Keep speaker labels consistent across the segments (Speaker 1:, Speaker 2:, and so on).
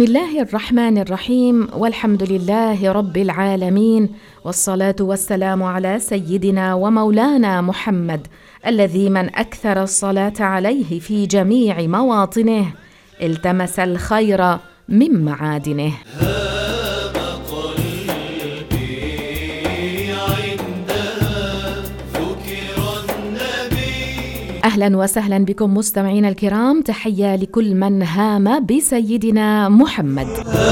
Speaker 1: الله الرحمن الرحيم، والحمد لله رب العالمين، والصلاة والسلام على سيدنا ومولانا محمد الذي من أكثر الصلاة عليه في جميع مواطنه التمس الخير من معادنه. أهلا وسهلا بكم مستمعينا الكرام، تحية لكل من هام بسيدنا محمد.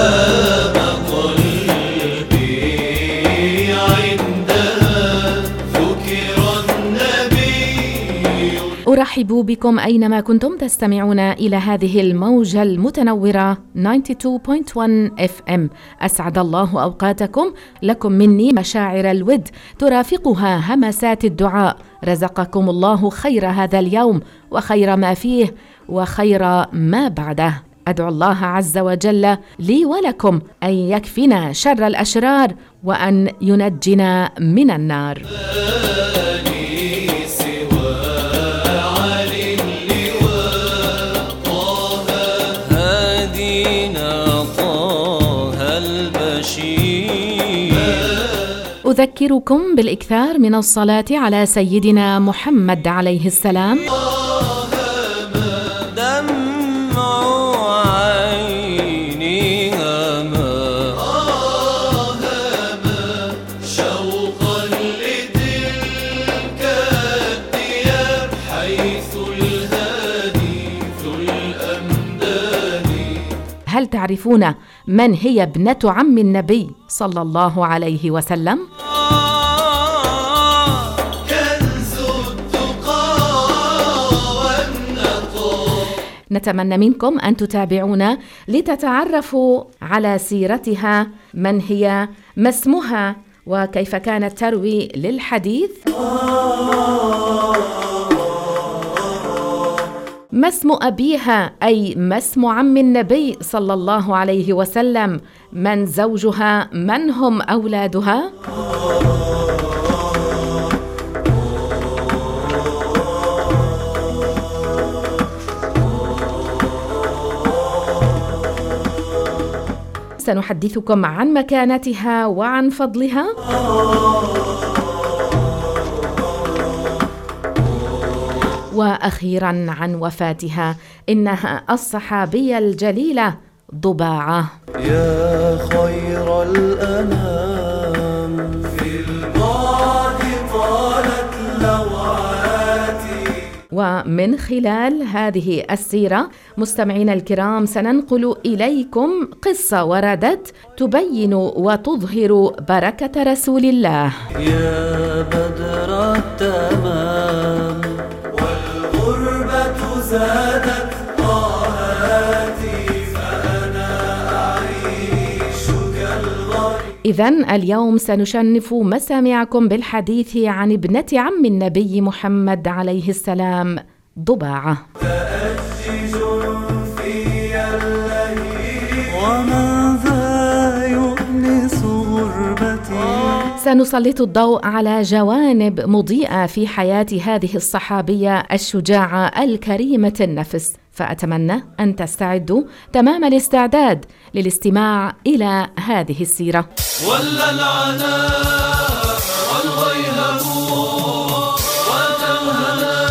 Speaker 1: أرحب بكم أينما كنتم تستمعون إلى هذه الموجة المتنورة 92.1 FM. أسعد الله أوقاتكم، لكم مني مشاعر الود ترافقها همسات الدعاء. رزقكم الله خير هذا اليوم وخير ما فيه وخير ما بعده. أدعو الله عز وجل لي ولكم أن يكفنا شر الأشرار وأن ينجنا من النار. أذكركم بالإكثار من الصلاة على سيدنا محمد عليه السلام. هل تعرفون من هي ابنة عم النبي صلى الله عليه وسلم؟ نتمنى منكم أن تتابعونا لتتعرفوا على سيرتها، من هي، ما اسمها، وكيف كانت تروي للحديث. ما اسم أبيها، أي ما اسم عم النبي صلى الله عليه وسلم، من زوجها، من هم أولادها. سنحدثكم عن مكانتها وعن فضلها. وأخيراً عن وفاتها، إنها الصحابية الجليلة ضباعة.
Speaker 2: يا خير الأنام في البعد طالت لوعاتي.
Speaker 1: ومن خلال هذه السيرة مستمعينا الكرام سننقل إليكم قصة وردت تبين وتظهر بركة رسول الله.
Speaker 2: يا بدر التمام والغربة زادت طاهاتي فأنا أعيش كالغريب.
Speaker 1: إذن اليوم سنشنف مسامعكم بالحديث عن ابنة عم النبي محمد عليه السلام، ضباعة.
Speaker 2: تأجج في الليل وماذا يؤنس غربتي.
Speaker 1: سنسلط الضوء على جوانب مضيئة في حياة هذه الصحابية الشجاعة الكريمة النفس، فأتمنى أن تستعدوا تمام الاستعداد للاستماع إلى هذه السيرة.
Speaker 2: ولا العناء والغيهب وتوهنا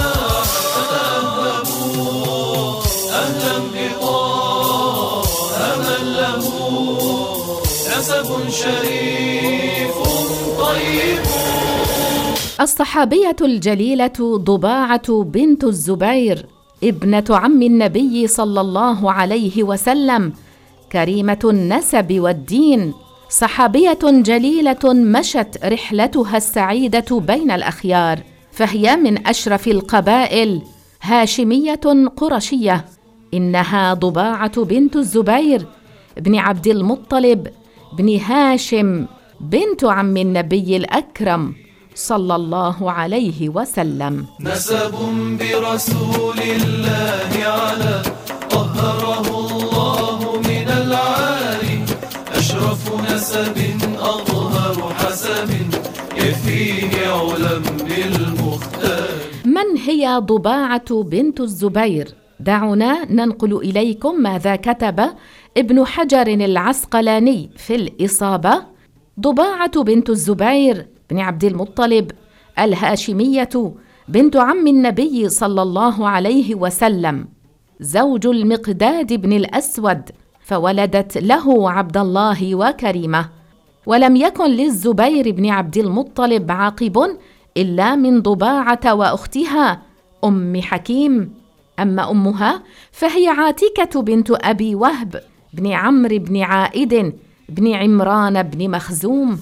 Speaker 2: فتأهبوا أهلا بطه من له نسب شريف طيب.
Speaker 1: الصحابية الجليلة ضباعة بنت الزبير، ابنة عم النبي صلى الله عليه وسلم، كريمة النسب والدين، صحابية جليلة مشت رحلتها السعيدة بين الأخيار، فهي من أشرف القبائل، هاشمية قرشية. إنها ضباعة بنت الزبير بن عبد المطلب بن هاشم، بنت عم النبي الأكرم صلى الله عليه وسلم.
Speaker 2: نسب برسول الله على طهره الله من العالي، أشرف نسب أظهر حسب يفيه علم بالمختار.
Speaker 1: من هي ضباعة بنت الزبير؟ دعونا ننقل إليكم ماذا كتب ابن حجر العسقلاني في الإصابة: ضباعة بنت الزبير بن عبد المطلب الهاشمية بنت عم النبي صلى الله عليه وسلم، زوج المقداد بن الأسود، فولدت له عبد الله وكريمة. ولم يكن للزبير بن عبد المطلب عاقب إلا من ضباعة وأختها أم حكيم. أما أمها فهي عاتكة بنت أبي وهب بن عمرو بن عائد بن عمران بن مخزوم.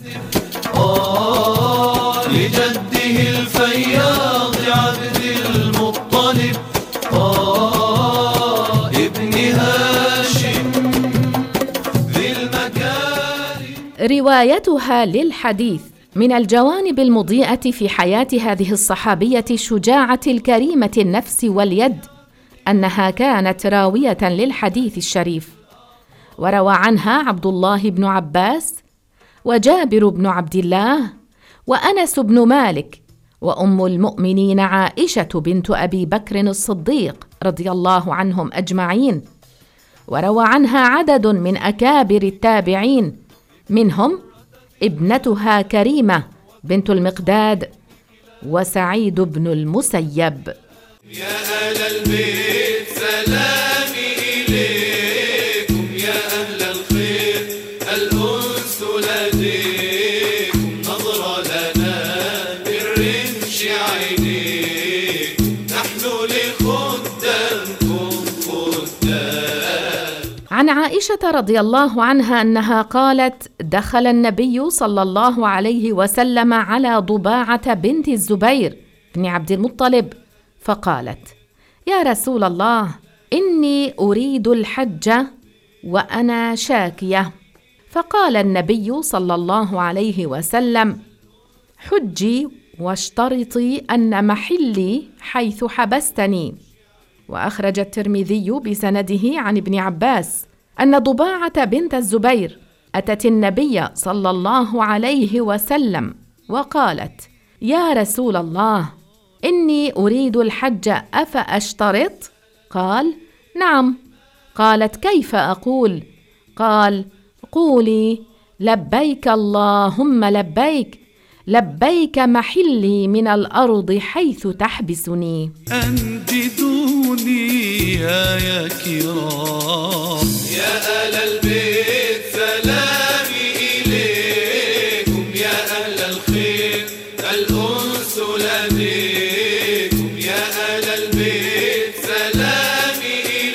Speaker 2: لجده الفياض عبد المطلب ابن هاشم ذي المكارم.
Speaker 1: روايتها للحديث من الجوانب المضيئة في حياة هذه الصحابية الشجاعة الكريمة النفس واليد أنها كانت راوية للحديث الشريف، وروى عنها عبد الله بن عباس وجابر بن عبد الله وأنس بن مالك وأم المؤمنين عائشة بنت أبي بكر الصديق رضي الله عنهم أجمعين، وروى عنها عدد من أكابر التابعين، منهم ابنتها كريمة بنت المقداد وسعيد بن المسيب.
Speaker 2: يا أهل البيت سلامي إليكم، يا أهل الخير الأنس لديكم، نظرة لنا بالرمش عينيكم، نحن لخدامكم خدام.
Speaker 1: عن عائشة رضي الله عنها أنها قالت: دخل النبي صلى الله عليه وسلم على ضباعة بنت الزبير بن عبد المطلب فقالت: يا رسول الله، إني أريد الحج وأنا شاكية. فقال النبي صلى الله عليه وسلم: حجي واشترطي أن محلي حيث حبستني. وأخرج الترمذي بسنده عن ابن عباس أن ضباعة بنت الزبير أتت النبي صلى الله عليه وسلم وقالت: يا رسول الله، إني أريد الحج أفأشترط؟ قال: نعم. قالت: كيف أقول؟ قال: قولي لبيك اللهم لبيك، لبيك محلي من الأرض حيث تحبسني.
Speaker 2: أنجدوني يا كرام، يا أهل البيت سلامي إليكم، يا أهل الخير الأنس لديكم، يا أهل البيت سلامي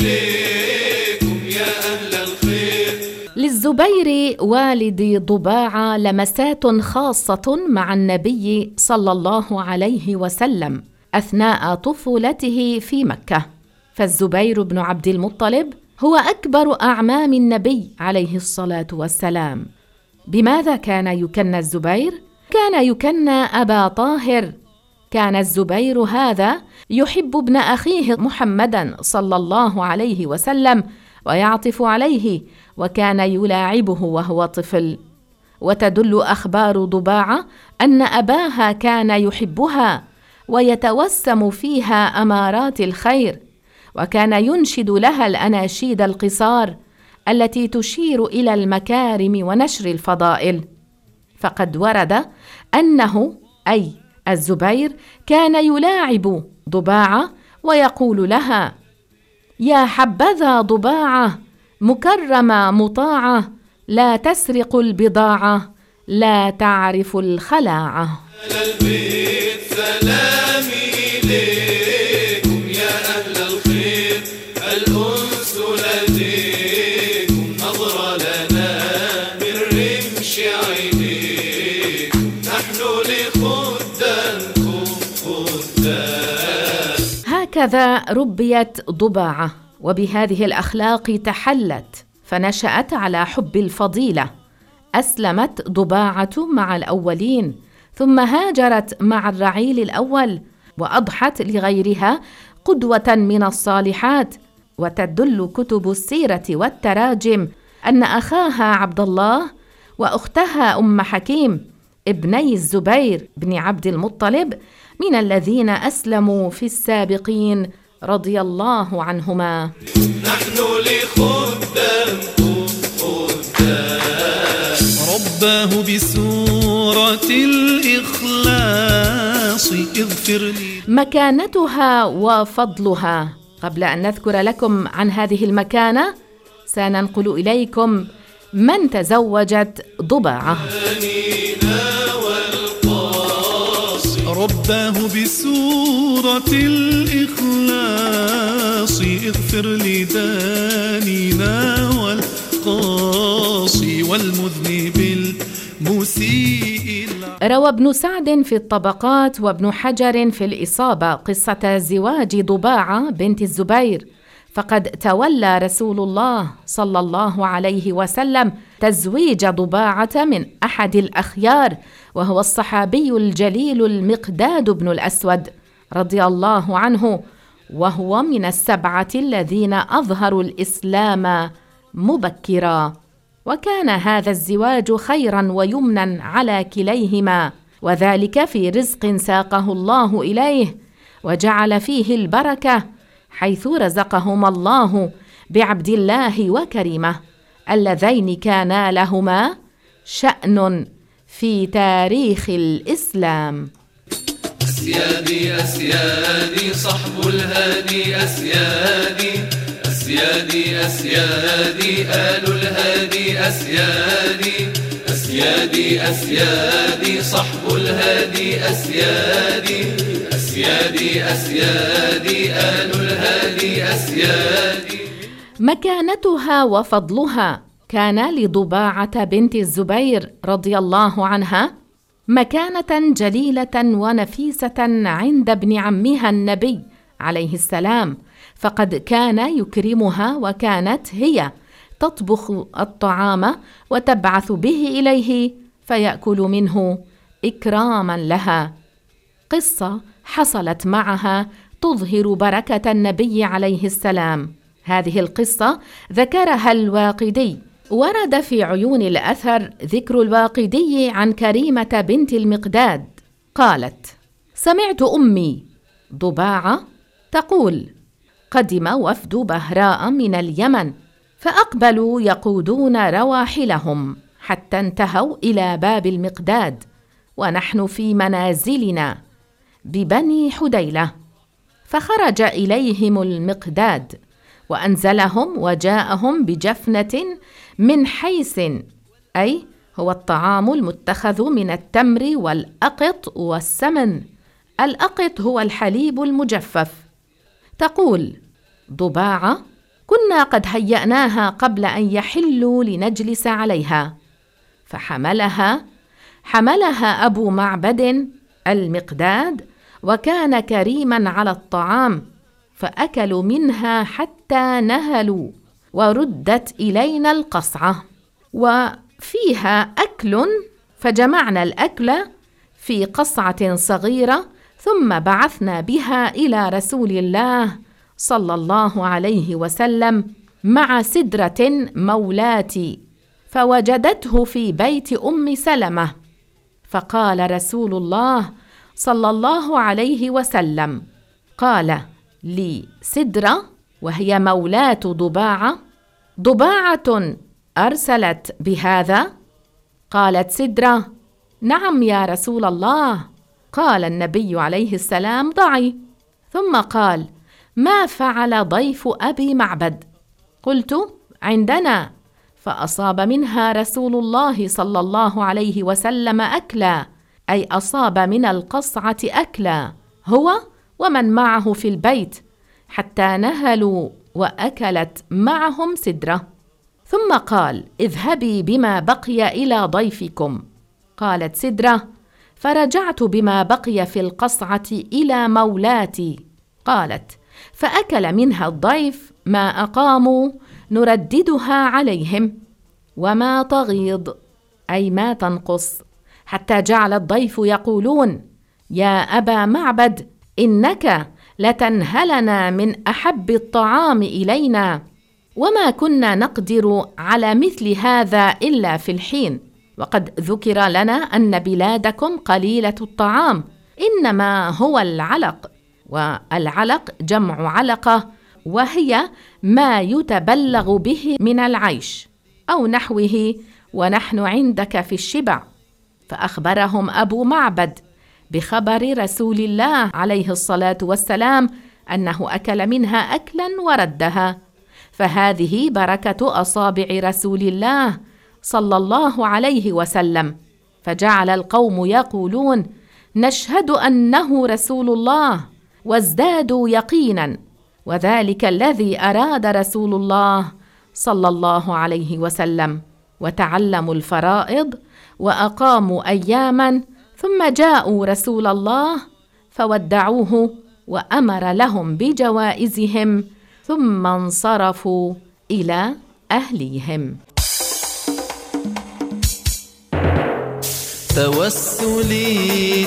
Speaker 2: إليكم، يا أهل الخير.
Speaker 1: للزبير والد ضباعة لمسات خاصة مع النبي صلى الله عليه وسلم أثناء طفولته في مكة، فالزبير بن عبد المطلب هو أكبر أعمام النبي عليه الصلاة والسلام. بماذا كان يكنى الزبير؟ كان يكنى أبا طاهر. كان الزبير هذا يحب ابن أخيه محمدا صلى الله عليه وسلم ويعطف عليه، وكان يلاعبه وهو طفل. وتدل أخبار ضباعة أن أباها كان يحبها ويتوسم فيها أمارات الخير، وكان ينشد لها الأناشيد القصار التي تشير إلى المكارم ونشر الفضائل. فقد ورد أنه أي الزبير كان يلاعب ضباعة ويقول لها: يا حبذا ضباعة مكرمة مطاعة، لا تسرق البضاعة، لا تعرف الخلاعة.
Speaker 2: البيت سلامي إليكم، يا أهل الخير الأنس لديكم، نظرة لنا بالرمش عينيكم، نحن لخدامكم خدام.
Speaker 1: هكذا ربيت ضباعة، وبهذه الأخلاق تحلت، فنشأت على حب الفضيلة. أسلمت ضباعة مع الأولين، ثم هاجرت مع الرعيل الأول، وأضحت لغيرها قدوة من الصالحات. وتدل كتب السيرة والتراجم أن أخاها عبد الله وأختها أم حكيم ابني الزبير بن عبد المطلب من الذين أسلموا في السابقين رضي الله عنهما.
Speaker 2: نحن لخدامكم رباه بسورة الإخلاص اغفر لي.
Speaker 1: مكانتها وفضلها. قبل أن نذكر لكم عن هذه المكانة سننقل إليكم من تزوجت ضباعة.
Speaker 2: رباه بسورة الإخلاص اغفر لدانينا والقاصي والمذنب المسيء.
Speaker 1: روى ابن سعد في الطبقات وابن حجر في الإصابة قصة زواج ضباعة بنت الزبير، فقد تولى رسول الله صلى الله عليه وسلم تزويج ضباعة من أحد الأخيار، وهو الصحابي الجليل المقداد بن الأسود رضي الله عنه، وهو من السبعة الذين أظهروا الإسلام مبكرا. وكان هذا الزواج خيرا ويمنا على كليهما، وذلك في رزق ساقه الله إليه وجعل فيه البركة، حيث رزقهما الله بعبد الله وكريمة اللذين كانا لهما شأن في تاريخ الإسلام.
Speaker 2: أسيادي أسيادي صحب الهادي أسيادي أسيادي أسيادي آل الهادي أسيادي أسيادي أسيادي صحب الهادي أسيادي أسيادي أسيادي آل الهادي أسيادي.
Speaker 1: مكانتها وفضلها. كان لضباعة بنت الزبير رضي الله عنها مكانة جليلة ونفيسة عند ابن عمها النبي عليه السلام، فقد كان يكرمها، وكانت هي تطبخ الطعام وتبعث به إليه فيأكل منه إكراما لها. قصة حصلت معها تظهر بركة النبي عليه السلام. هذه القصة ذكرها الواقدي. ورد في عيون الأثر ذكر الواقدي عن كريمة بنت المقداد قالت: سمعت أمي ضباعة تقول: قدم وفد بهراء من اليمن، فأقبلوا يقودون رواحلهم حتى انتهوا إلى باب المقداد، ونحن في منازلنا ببني حديلة، فخرج إليهم المقداد وأنزلهم وجاءهم بجفنة من حيس، أي هو الطعام المتخذ من التمر والأقط والسمن. الأقط هو الحليب المجفف. تقول ضباعة: كنا قد هيأناها قبل أن يحلوا لنجلس عليها، فحملها أبو معبد المقداد، وكان كريما على الطعام، فأكلوا منها حتى نهلوا، وردت إلينا القصعة وفيها أكل، فجمعنا الأكل في قصعة صغيرة، ثم بعثنا بها إلى رسول الله صلى الله عليه وسلم مع سدرة مولاتي، فوجدته في بيت أم سلمة، فقال رسول الله صلى الله عليه وسلم: قال لي سدرة، وهي مولاة ضباعة: ضباعة أرسلت بهذا؟ قالت سدرة: نعم يا رسول الله. قال النبي عليه السلام: ضعي. ثم قال: ما فعل ضيف أبي معبد؟ قلت: عندنا. فأصاب منها رسول الله صلى الله عليه وسلم أكلا، أي أصاب من القصعة أكلا، هو ومن معه في البيت، حتى نهلوا، وأكلت معهم سدرة. ثم قال: اذهبي بما بقي إلى ضيفكم. قالت سدرة: فرجعت بما بقي في القصعة إلى مولاتي. قالت: فأكل منها الضيف ما أقاموا نرددها عليهم، وما تغيض، أي ما تنقص، حتى جعل الضيف يقولون: يا أبا معبد، إنك لتنهلنا من أحب الطعام إلينا، وما كنا نقدر على مثل هذا إلا في الحين، وقد ذكر لنا أن بلادكم قليلة الطعام، إنما هو العلق، والعلق جمع علقة، وهي ما يتبلغ به من العيش أو نحوه، ونحن عندك في الشبع. فأخبرهم أبو معبد بخبر رسول الله عليه الصلاة والسلام أنه أكل منها أكلا وردها. فهذه بركة أصابع رسول الله صلى الله عليه وسلم. فجعل القوم يقولون: نشهد أنه رسول الله، وازدادوا يقينا. وذلك الذي أراد رسول الله صلى الله عليه وسلم. وتعلموا الفرائض وأقاموا أياما، ثم جاءوا رسول الله فودعوه وأمر لهم بجوائزهم، ثم انصرفوا إلى أهليهم.
Speaker 3: توسلي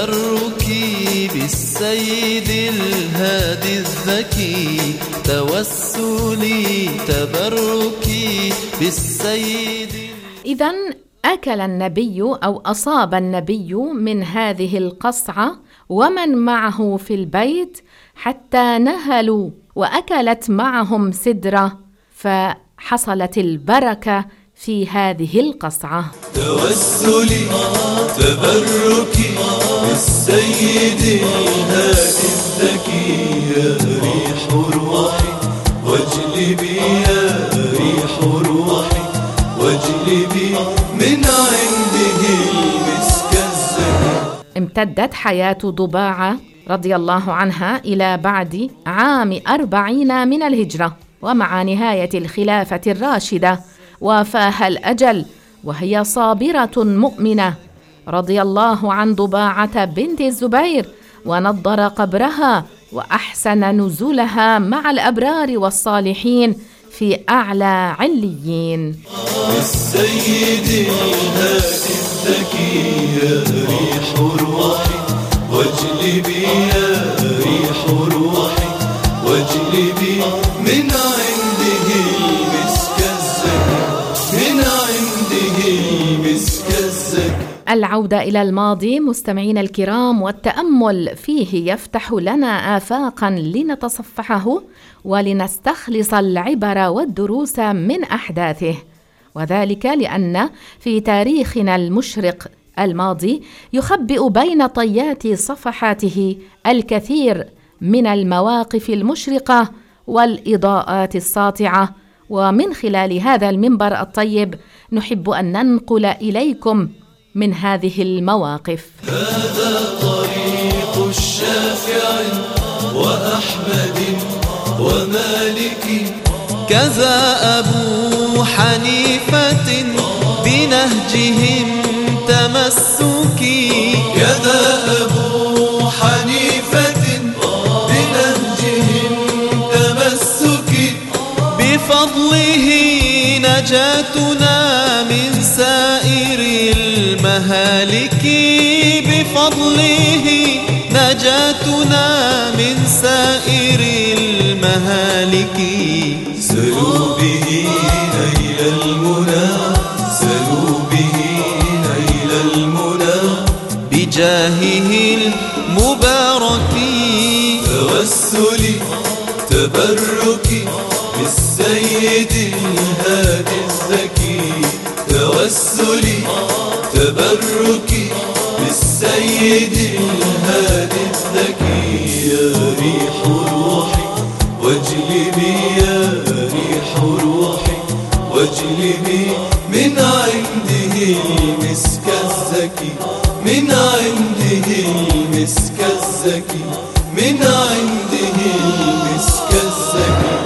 Speaker 3: تبركي بالسيد الهادي الذكي، توسلي تبركي بالسيد.
Speaker 1: إذن أكل النبي أو أصاب النبي من هذه القصعة ومن معه في البيت حتى نهلوا، وأكلت معهم سدرة، فحصلت البركة في هذه القصعة.
Speaker 3: توسلي تبركي بالسيد الهادي الذكي، يا ريح روحي واجلبي، يا ريح روحي واجلبي من عنده المسك الزكي.
Speaker 1: امتدت حياة ضباعة رضي الله عنها إلى بعد عام 40 من الهجرة، ومع نهاية الخلافة الراشدة وافاها الأجل وهي صابرة مؤمنة. رضي الله عن ضباعة بنت الزبير، ونضر قبرها وأحسن نزولها مع الأبرار والصالحين في أعلى عليين.
Speaker 3: السيد الهادي الذكي، يا ريح روحي واجلبي، يا ريح روحي واجلبي من عنده المسك الزكي، من عنده المسك الزكي.
Speaker 1: العودة إلى الماضي مستمعين الكرام، والتأمل فيه يفتح لنا آفاقا لنتصفحه ولنستخلص العبر والدروس من أحداثه، وذلك لأن في تاريخنا المشرق الماضي يخبئ بين طيات صفحاته الكثير من المواقف المشرقة والإضاءات الساطعة. ومن خلال هذا المنبر الطيب نحب أن ننقل إليكم من هذه المواقف.
Speaker 3: هذا طريق الشافعي وأحمد ومالك، كذا أبو حنيفة بنهجهم تمسكي، كذا أبو حنيفة بنهجهم تمسكي، بفضله نجاتنا من سائر المهالك، بفضله نجاتنا من سائر المهالك. سلوا به نيل المنى، سلوا به نيل المنى، بجاهه المبارك. توسلي تبركي بالسيد الهادي الذكي، توسلي تبركي بالسيد الهادي الذكي، يا ريح روحي واجلبي، يا ريح روحي واجلبي من عنده المسك الزكي، من عنده المسك الزكي، من عنده المسك الزكي.